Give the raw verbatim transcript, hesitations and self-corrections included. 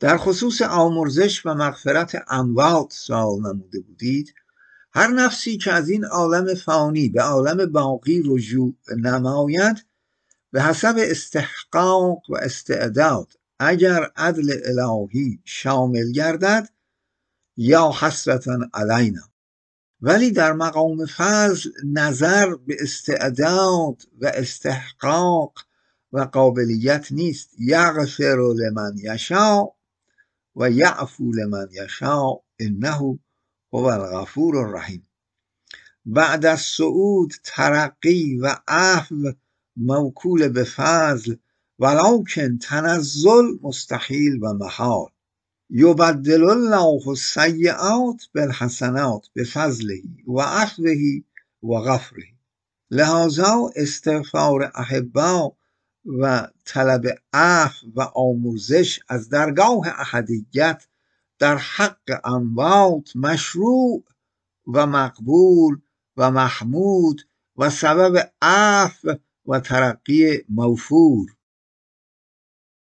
در خصوص آمرزش و مغفرت اموات سوال نموده بودید. هر نفسی که از این عالم فانی به عالم باقی رجوع نماید به حسب استحقاق و استعداد اگر عدل الهی شامل گردد یا حسرتا علینا، ولی در مقام فضل نظر به استعداد و استحقاق و قابلیت نیست. یغفر لمن یشاء و یعفو لمن یشاء انه هو الغفور الرحیم. بعد از صعود ترقی و عفو موکول به فضل، ولکن تنزل مستحیل و محال. یبدل الله السیئات بالحسنات بفضله و عفوه و غفره. لذا استغفار احبا و طلب عفو و آمرزش از درگاه احدیت در حق اموات مشروع و مقبول و محمود و سبب عفو و ترقی موفور.